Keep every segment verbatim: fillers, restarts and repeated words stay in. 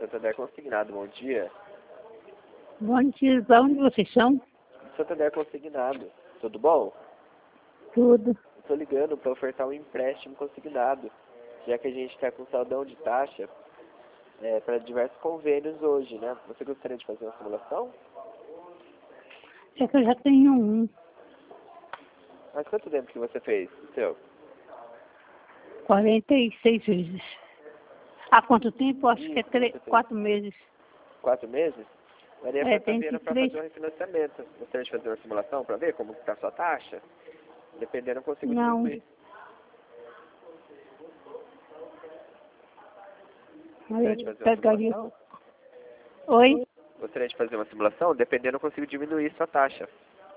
Santander Consignado, bom dia. Bom dia, de onde vocês são? Santander Consignado, tudo bom? Tudo. Estou ligando para ofertar um empréstimo consignado, já que a gente está com saldão de taxa é, para diversos convênios hoje, né? Você gostaria de fazer uma simulação? É que eu já tenho um. Mas quanto tempo que você fez o seu? quarenta e seis vezes. Há quanto tempo? Acho Isso, que é três, você fez. quatro meses. Quatro meses? Daria É, para tem estar que para três. fazer um refinanciamento. Gostaria de fazer uma simulação para ver como está a sua taxa? Dependendo, eu consigo Não. diminuir. Gostaria de Eu fazer uma pegaria. simulação? Oi? Gostaria de fazer uma simulação? Dependendo, eu consigo diminuir sua taxa.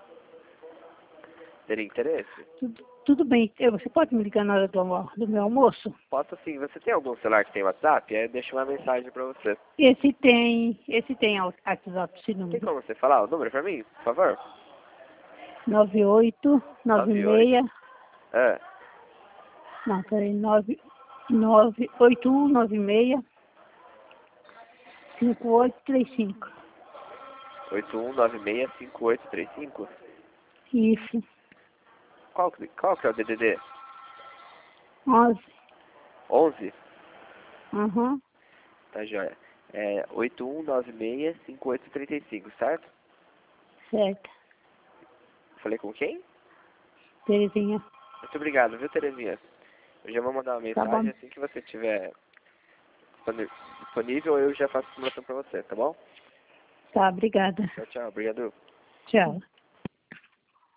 Teria interesse? Tudo, tudo bem. Eu- Você pode me ligar na hora do, almo- do meu almoço? Posso sim. Você tem algum celular que tem WhatsApp? Aí eu deixo uma mensagem para você. Esse tem. Esse tem ao- WhatsApp, esse Tem número. como você falar o número para mim, por favor? nove oito nove seis. É. Não, peraí. nove nove oito um nove seis cinco oito três cinco. oito um nove seis cinco oito três cinco? Isso. Qual, que- qual que é o D D D? onze. onze? Aham. Tá joia. É oito um nove seis cinco oito três cinco, certo? Certo. Falei com quem? Terezinha. Muito obrigado, viu, Terezinha? Eu já vou mandar uma Tá mensagem bom. assim que você tiver disponi- disponível, eu já faço a simulação pra você, tá bom? Tá, obrigada. Tchau, tchau. Obrigado. Tchau.